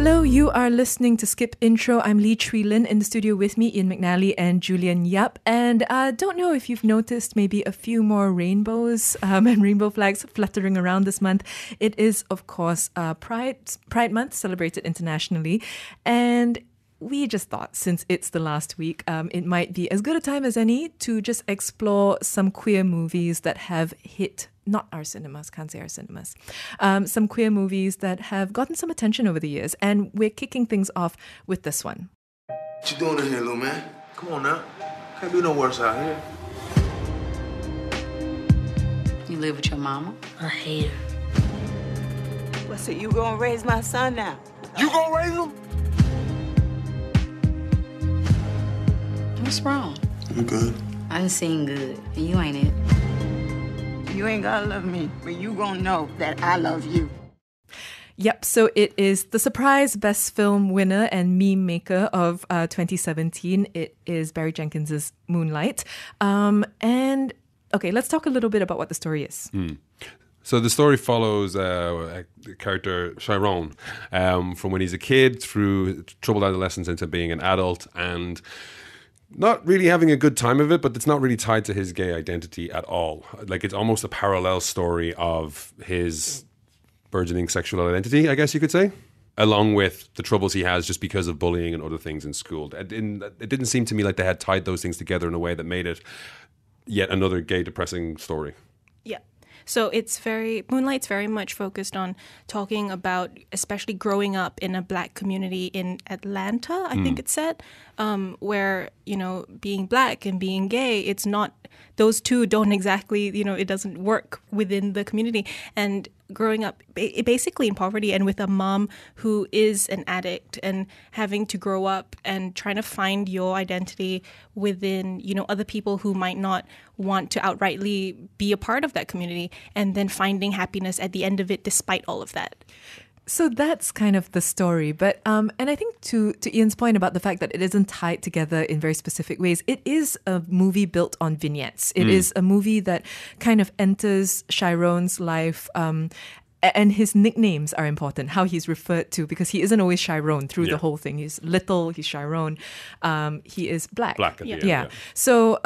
Hello, you are listening to Skip Intro. I'm Lee Chui Lin. In the studio with me, Ian McNally and Julian Yap. And I don't know if you've noticed maybe a few more rainbows and rainbow flags fluttering around this month. It is, of course, Pride Month, celebrated internationally. And we just thought, since it's the last week, it might be as good a time as any to just explore some queer movies that have hit not our cinemas, can't say our cinemas, some queer movies that have gotten some attention over the years. And we're kicking things off with this one. What you doing in here, little man? Come on now. Can't do no worse out here. You live with your mama? I hate her. Well, so you gonna raise my son now? You gonna raise him? What's wrong? I'm good. I done seen good, and you ain't it. You ain't gotta love me, but you gonna know that I love you. Yep, so it is the surprise Best Film winner and meme maker of 2017. It is Barry Jenkins' Moonlight. And okay, let's talk a little bit about what the story is. So the story follows the character Chiron from when he's a kid through troubled adolescence into being an adult and not really having a good time of it, but it's not really tied to his gay identity at all. Like, it's almost a parallel story of his burgeoning sexual identity, I guess you could say, along with the troubles he has just because of bullying and other things in school. It didn't seem to me like they had tied those things together in a way that made it yet another gay, depressing story. Yeah. So Moonlight's very much focused on talking about, especially growing up in a Black community in Atlanta, I think it's said, where, being Black and being gay, it's not, those two don't exactly, it doesn't work within the community. And growing up basically in poverty and with a mom who is an addict and having to grow up and trying to find your identity within, other people who might not want to outrightly be a part of that community, and then finding happiness at the end of it despite all of that. So that's kind of the story. But and I think to Ian's point about the fact that it isn't tied together in very specific ways, it is a movie built on vignettes. It is a movie that kind of enters Chiron's life. And his nicknames are important, how he's referred to, because he isn't always Chiron through the whole thing. He's little, he's Chiron. He is Black. Black at the end, yeah. So,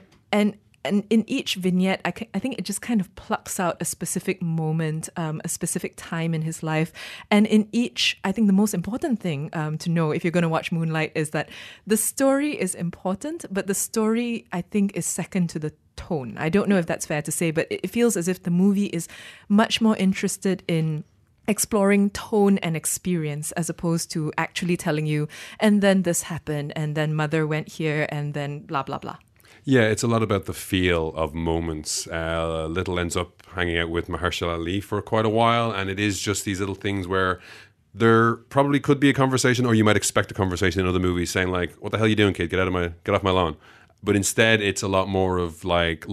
and in each vignette, I think it just kind of plucks out a specific moment, a specific time in his life. And in each, I think the most important thing to know if you're going to watch Moonlight is that the story is important, but the story, I think, is second to the tone. I don't know if that's fair to say, but it feels as if the movie is much more interested in exploring tone and experience as opposed to actually telling you, and then this happened, and then mother went here, and then blah, blah, blah. Yeah, it's a lot about the feel of moments. Little ends up hanging out with Mahershala Ali for quite a while, and it is just these little things where there probably could be a conversation, or you might expect a conversation in other movies saying like, "What the hell are you doing, kid? Get off my lawn." But instead, it's a lot more of like,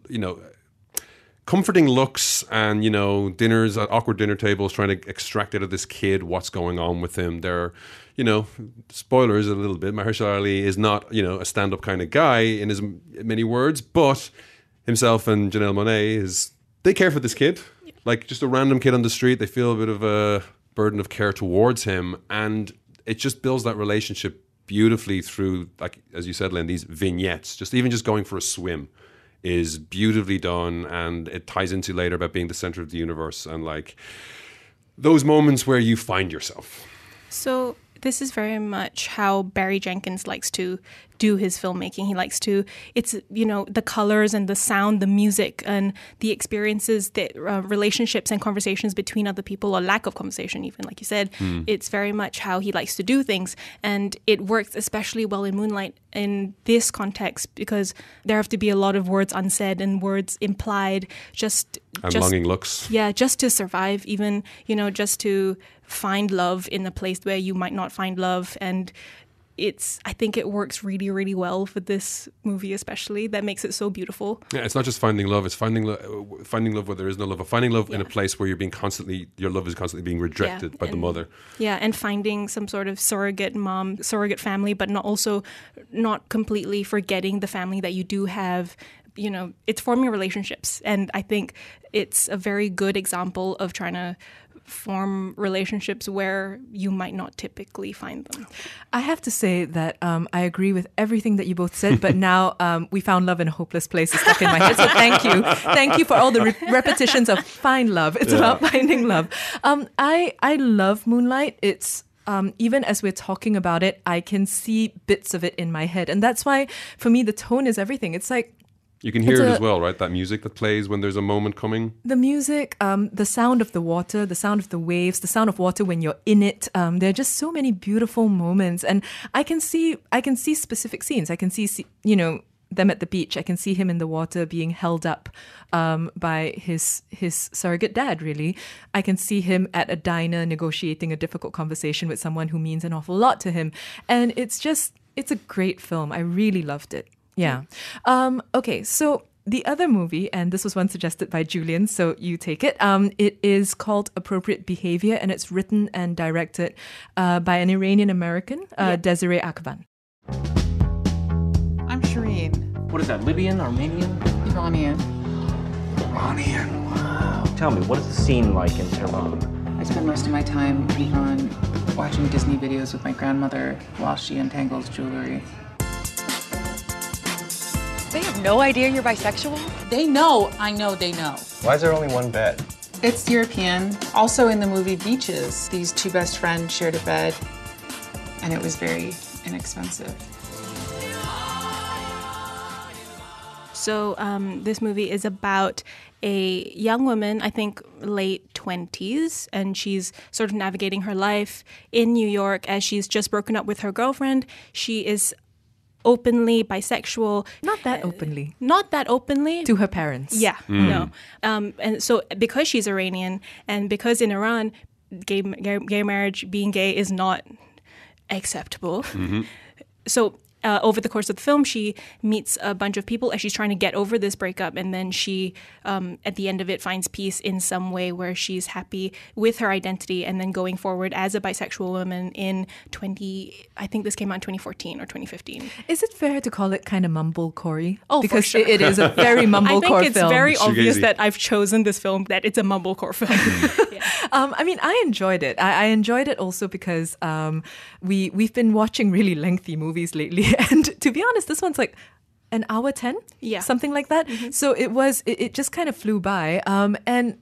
comforting looks and, dinners at awkward dinner tables, trying to extract out of this kid what's going on with him. They're, spoilers a little bit. Mahershala Ali is not, a stand-up kind of guy in his many words, but himself and Janelle Monáe they care for this kid. Like just a random kid on the street. They feel a bit of a burden of care towards him. And it just builds that relationship beautifully through, like, as you said, Lynn, these vignettes. Just going for a swim is beautifully done, and it ties into later about being the center of the universe and like those moments where you find yourself. So this is very much how Barry Jenkins likes to do his filmmaking. He likes to, it's, the colors and the sound, the music and the experiences, the relationships and conversations between other people, or lack of conversation even, like you said. It's very much how he likes to do things. And it works especially well in Moonlight in this context, because there have to be a lot of words unsaid and words implied, just longing looks. Yeah, just to survive, even, just to find love in a place where you might not find love. And I think it works really, really well for this movie, especially. That makes it so beautiful. Yeah, it's not just finding love; it's finding love where there is no love, or finding love in a place where your love is constantly being rejected by the mother. Yeah, and finding some sort of surrogate mom, surrogate family, but not completely forgetting the family that you do have. It's forming relationships, and I think it's a very good example of trying to form relationships where you might not typically find them. I have to say that I agree with everything that you both said, but now we found love in a hopeless place is stuck in my head. So thank you. Thank you for all the repetitions of find love. It's about finding love. I love Moonlight. It's even as we're talking about it, I can see bits of it in my head. And that's why, for me, the tone is everything. It's like, you can hear it as well, right? That music that plays when there's a moment coming. the music, the sound of the water, the sound of the waves, the sound of water when you're in it. There are just so many beautiful moments, and I can see specific scenes. I can see them at the beach. I can see him in the water being held up by his surrogate dad. Really, I can see him at a diner negotiating a difficult conversation with someone who means an awful lot to him, and it's a great film. I really loved it. Yeah. Okay, so the other movie, and this was one suggested by Julian, so you take it. It is called Appropriate Behavior, and it's written and directed by an Iranian American, Desiree Akban. I'm Shireen. What is that, Libyan, Armenian? Iranian. Iranian. Wow. Tell me, what is the scene like in Tehran? I spend most of my time in Iran watching Disney videos with my grandmother while she entangles jewelry. They have no idea you're bisexual? They know, I know they know. Why is there only one bed? It's European. Also in the movie Beaches, these two best friends shared a bed, and it was very inexpensive. So this movie is about a young woman, I think late 20s, and she's sort of navigating her life in New York as she's just broken up with her girlfriend. She is openly bisexual. Not that openly. Not that openly. To her parents. Yeah, no. And so because she's Iranian, and because in Iran, gay marriage, being gay is not acceptable. So over the course of the film, she meets a bunch of people as she's trying to get over this breakup, and then she, at the end of it, finds peace in some way where she's happy with her identity, and then going forward as a bisexual woman in I think this came out in 2014 or 2015. Is it fair to call it kind of mumblecore? Oh, because for sure. it is a very mumblecore film. I think it's very obvious Shoegazy. that I've chosen this film, that it's a mumblecore film. I mean, I enjoyed it. I enjoyed it also because we've been watching really lengthy movies lately. And to be honest, this one's like an hour 10, something like that. So it just kind of flew by. And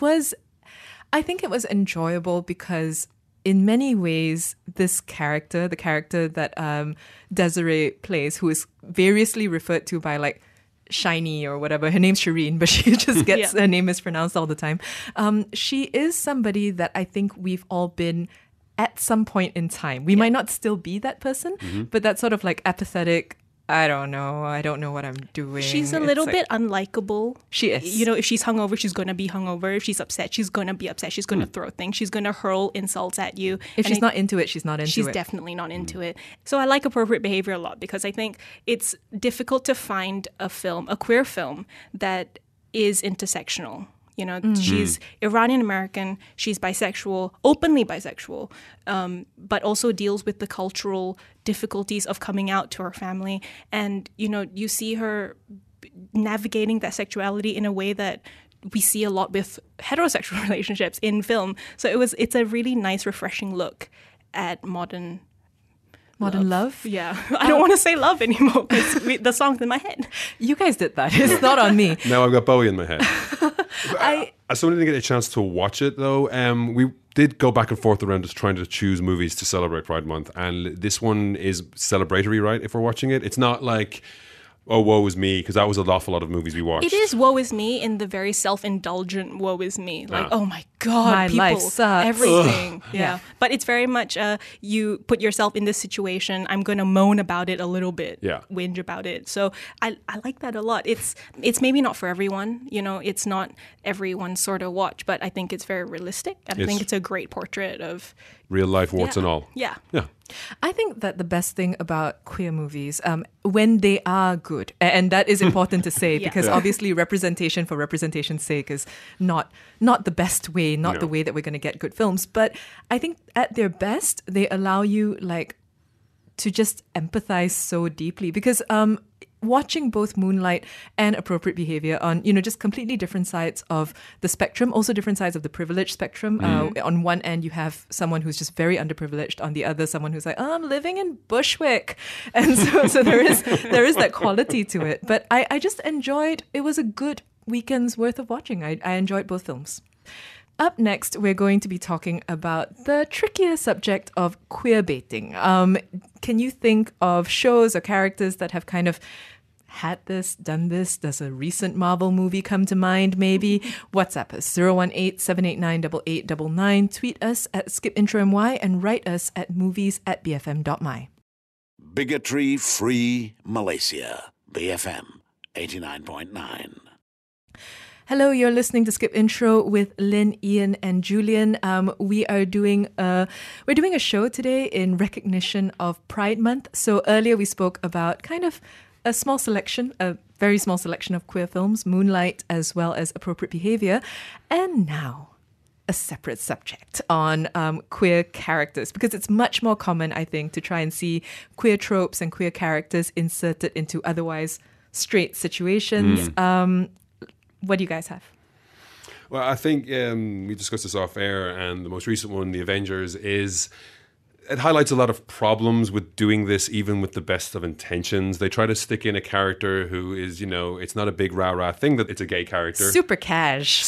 I think it was enjoyable because in many ways, this character, the character that Desiree plays, who is variously referred to by like Shiny or whatever, her name's Shireen, but she just gets her name mispronounced all the time. She is somebody that I think we've all been at some point in time. We might not still be that person, but that sort of like apathetic, I don't know what I'm doing. She's a little bit unlikable. She is. You know, if she's hungover, she's going to be hungover. If she's upset, she's going to be upset. She's going to throw things. She's going to hurl insults at you. If she's not into it, she's not into it. She's definitely not into it. So I like Appropriate Behavior a lot because I think it's difficult to find a queer film that is intersectional. You know, she's Iranian American, she's bisexual, openly bisexual, but also deals with the cultural difficulties of coming out to her family. And, you know, you see her navigating that sexuality in a way that we see a lot with heterosexual relationships in film. So it's a really nice, refreshing look at modern love? Yeah. I don't want to say love anymore because the song's in my head. You guys did that. It's not on me. Now I've got Bowie in my head. I still didn't get a chance to watch it though. We did go back and forth around just trying to choose movies to celebrate Pride Month, and this one is celebratory, right? If we're watching it, it's not like, oh, woe is me, because that was an awful lot of movies we watched. It is woe is me in the very self-indulgent woe is me. Like, oh my God, my people, life sucks. Everything. Yeah. But it's very much you put yourself in this situation. I'm going to moan about it a little bit, whinge about it. So I like that a lot. It's maybe not for everyone. You know, it's not everyone's sort of watch, but I think it's very realistic. And I think it's a great portrait of real life warts and all. Yeah. Yeah. I think that the best thing about queer movies, when they are good, and that is important to say because obviously representation for representation's sake is not the best way, the way that we're going to get good films. But I think at their best, they allow you like to just empathize so deeply because watching both Moonlight and Appropriate Behavior on, just completely different sides of the spectrum, also different sides of the privilege spectrum. On one end, you have someone who's just very underprivileged. On the other, someone who's like, I'm living in Bushwick. And so there is that quality to it. But I just enjoyed, it was a good weekend's worth of watching. I enjoyed both films. Up next, we're going to be talking about the trickier subject of queer baiting. Can you think of shows or characters that have kind of had this, done this? Does a recent Marvel movie come to mind, maybe? WhatsApp us 018-789-8899. Tweet us at skipintromy and write us at movies@bfm.my. Bigotry-free Malaysia. BFM 89.9. Hello, you're listening to Skip Intro with Lynn, Ian, and Julian. We're doing a show today in recognition of Pride Month. So earlier we spoke about kind of a very small selection of queer films, Moonlight as well as Appropriate Behavior, and now a separate subject on queer characters, because it's much more common, I think, to try and see queer tropes and queer characters inserted into otherwise straight situations. What do you guys have? Well, I think we discussed this off air, and the most recent one, The Avengers, it highlights a lot of problems with doing this, even with the best of intentions. They try to stick in a character who is, it's not a big rah-rah thing that it's a gay character. Super cash.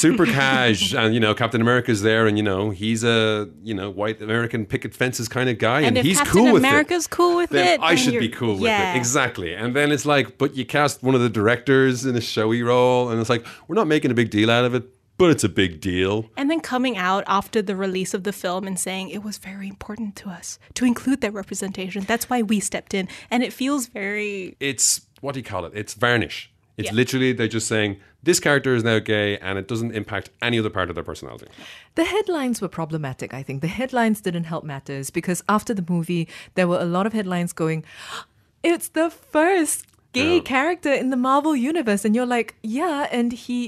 And, Captain America's there, and, he's a, white American picket fences kind of guy, and he's Captain cool with America's it. cool with then it. I should be cool with it. Exactly. And then it's like, but you cast one of the directors in a showy role, and it's like, we're not making a big deal out of it, but it's a big deal. And then coming out after the release of the film and saying it was very important to us to include that representation. That's why we stepped in. And it feels very... It's, what do you call it? It's varnish. It's literally, they're just saying, this character is now gay and it doesn't impact any other part of their personality. The headlines were problematic, I think. The headlines didn't help matters because after the movie, there were a lot of headlines going, it's the first gay character in the Marvel universe. And you're like, yeah, and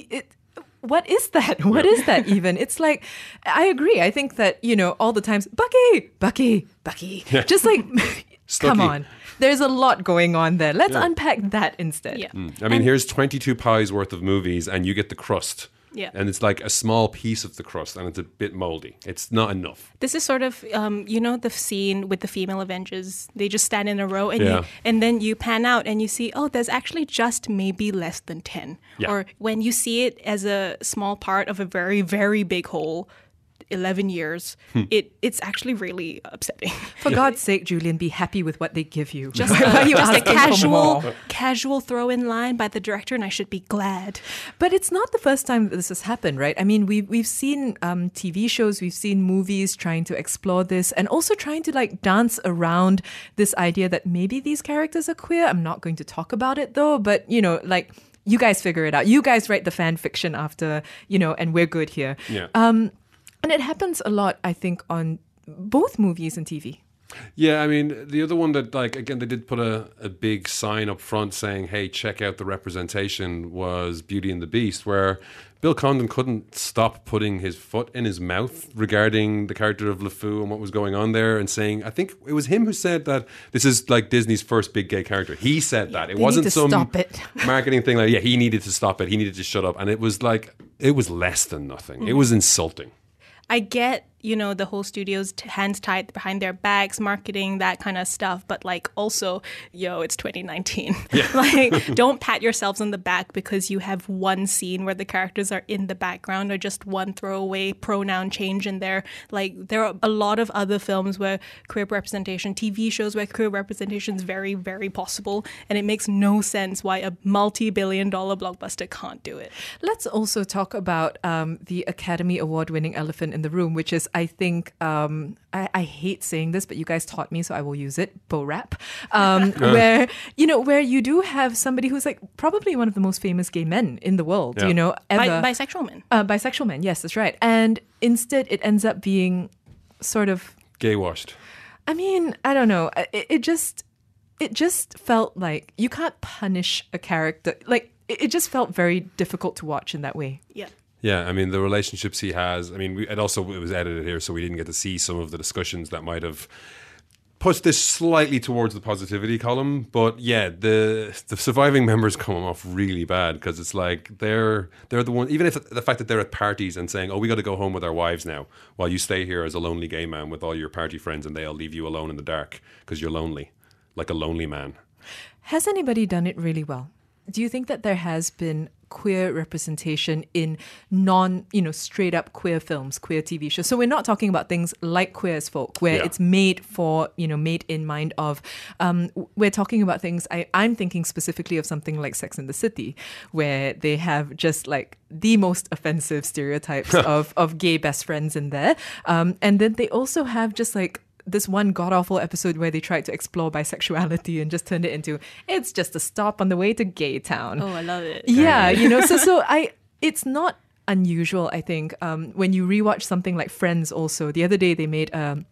what is that? What is that even? It's like, I agree. I think that, all the times, Bucky. Yeah. Just like, come Stucky. on. There's a lot going on there. Let's unpack that instead. Yeah. I mean, here's 22 pies worth of movies and you get the crust. Yeah. And it's like a small piece of the crust and it's a bit moldy. It's not enough. This is sort of, the scene with the female Avengers. They just stand in a row and then you pan out and you see, there's actually just maybe less than 10. Yeah. Or when you see it as a small part of a very, very big whole, 11 years, it's actually really upsetting. For God's sake, Julian, be happy with what they give you. Just a casual throw-in line by the director, and I should be glad. But it's not the first time that this has happened, right? I mean, we've seen TV shows, we've seen movies trying to explore this and also trying to dance around this idea that maybe these characters are queer. I'm not going to talk about it though, but you guys figure it out. You guys write the fan fiction after, and we're good here. Yeah. And it happens a lot, I think, on both movies and TV. Yeah, I mean, the other one that, again, they did put a big sign up front saying, hey, check out the representation, was Beauty and the Beast, where Bill Condon couldn't stop putting his foot in his mouth regarding the character of LeFou and what was going on there, and saying, I think it was him who said that this is like Disney's first big gay character. He said that. It wasn't some marketing thing he needed to stop it. He needed to shut up. And it was less than nothing. It was insulting. I get, the whole studio's hands tied behind their backs, marketing, that kind of stuff. But also, it's 2019. Yeah. Don't pat yourselves on the back because you have one scene where the characters are in the background or just one throwaway pronoun change in there. There are a lot of other films where queer representation, TV shows where queer representation is very, very possible. And it makes no sense why a multi-billion-dollar blockbuster can't do it. Let's also talk about the Academy Award-winning elephant in the room, which is, I think, I hate saying this, but you guys taught me, so I will use it, Bo Rap, where you do have somebody who's probably one of the most famous gay men in the world, ever. Bisexual men. Bisexual men, yes, that's right. And instead it ends up being sort of... gay washed. I mean, I don't know. It just felt like you can't punish a character. It just felt very difficult to watch in that way. Yeah. Yeah, I mean, the relationships he has, I mean, it was edited here, so we didn't get to see some of the discussions that might have puts this slightly towards the positivity column, but yeah, the surviving members come off really bad because it's like they're the one. Even if the fact that they're at parties and saying, "Oh, we got to go home with our wives now," while you stay here as a lonely gay man with all your party friends, and they'll leave you alone in the dark because you're lonely, like a lonely man. Has anybody done it really well? Do you think that there has been queer representation in straight up queer films, queer TV shows? So we're not talking about things like Queer as Folk, where it's made for, made in mind of. We're talking about things, I'm thinking specifically of something like Sex and the City, where they have just like the most offensive stereotypes of gay best friends in there. And then they also have just like this one god-awful episode where they tried to explore bisexuality and just turned it into, it's just a stop on the way to Gay Town. Oh, I love it. Yeah, it's not unusual, I think, when you rewatch something like Friends also. The other day they made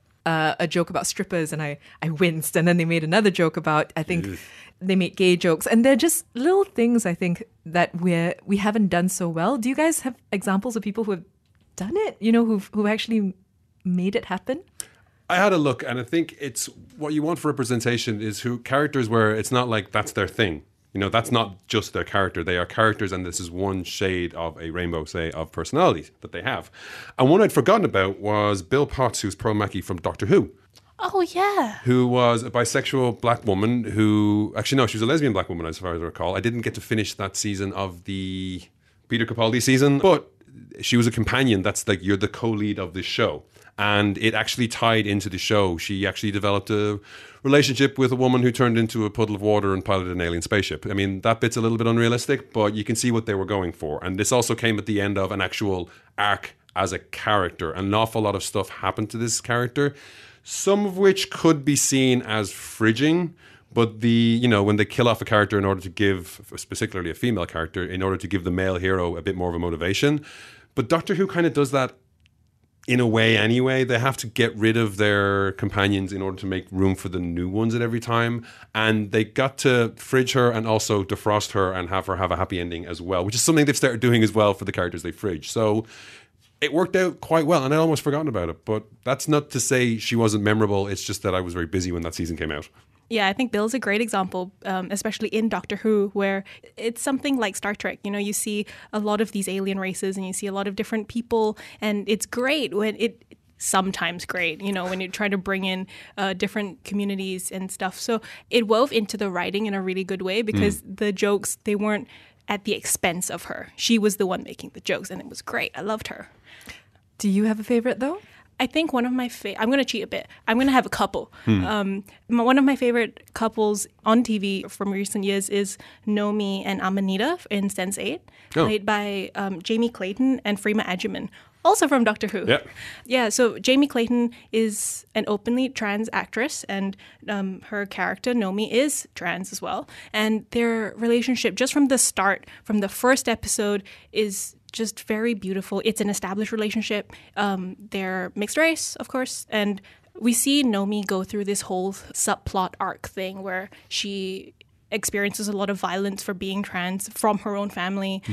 a joke about strippers and I winced, and then they made another joke about, I think, they made gay jokes. And they're just little things, I think, that we haven't done so well. Do you guys have examples of people who have done it, who actually made it happen? I had a look, and I think it's what you want for representation is characters where it's not like that's their thing. That's not just their character. They are characters, and this is one shade of a rainbow, say, of personality that they have. And one I'd forgotten about was Bill Potts, who's Pearl Mackie from Doctor Who. Oh, yeah. Who was a bisexual black woman who... Actually, no, she was a lesbian black woman, as far as I recall. I didn't get to finish that season of the Peter Capaldi season, but she was a companion. That's like, you're the co-lead of this show. And it actually tied into the show. She actually developed a relationship with a woman who turned into a puddle of water and piloted an alien spaceship. I mean, that bit's a little bit unrealistic, but you can see what they were going for. And this also came at the end of an actual arc as a character. An awful lot of stuff happened to this character, some of which could be seen as fridging. But when they kill off a character in order to give, particularly a female character, in order to give the male hero a bit more of a motivation. But Doctor Who kind of does that in a way anyway. They have to get rid of their companions in order to make room for the new ones at every time. And they got to fridge her and also defrost her and have her have a happy ending as well, which is something they've started doing as well for the characters they fridge. So it worked out quite well, and I'd almost forgotten about it. But that's not to say she wasn't memorable. It's just that I was very busy when that season came out. Yeah, I think Bill's a great example, especially in Doctor Who, where it's something like Star Trek. You see a lot of these alien races and you see a lot of different people, and it's great when sometimes great, when you try to bring in different communities and stuff. So it wove into the writing in a really good way because the jokes, they weren't at the expense of her. She was the one making the jokes, and it was great. I loved her. Do you have a favorite, though? I think one of my I'm going to cheat a bit. I'm going to have a couple. One of my favorite couples on TV from recent years is Nomi and Amanita in Sense8, played by Jamie Clayton and Freema Agyeman, also from Doctor Who. Yep. Yeah, so Jamie Clayton is an openly trans actress, and her character, Nomi, is trans as well. And their relationship, just from the start, from the first episode, is just very beautiful. It's an established relationship. They're mixed race, of course, and we see Nomi go through this whole subplot arc thing where she experiences a lot of violence for being trans from her own family,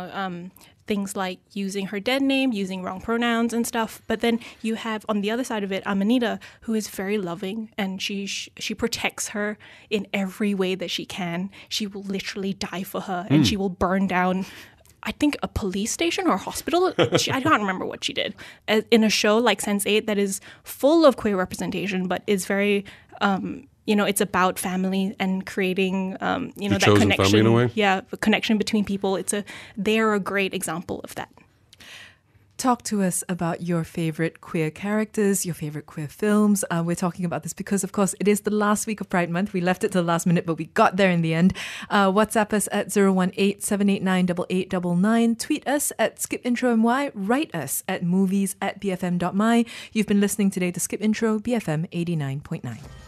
things like using her dead name, using wrong pronouns and stuff. But then you have, on the other side of it, Amanita, who is very loving, and she protects her in every way that she can. She will literally die for her, and she will burn down, I think, a police station or a hospital. I can't remember what she did. In a show like Sense8 that is full of queer representation, but is very, it's about family and creating, that connection. Family in a way. Yeah, the connection between people. They're a great example of that. Talk to us about your favorite queer characters, your favorite queer films. We're talking about this because, of course, it is the last week of Pride Month. We left it to the last minute, but we got there in the end. WhatsApp us at 018-789-8899. Tweet us at skipintromy. Write us at movies@bfm.my. You've been listening today to Skip Intro, BFM 89.9.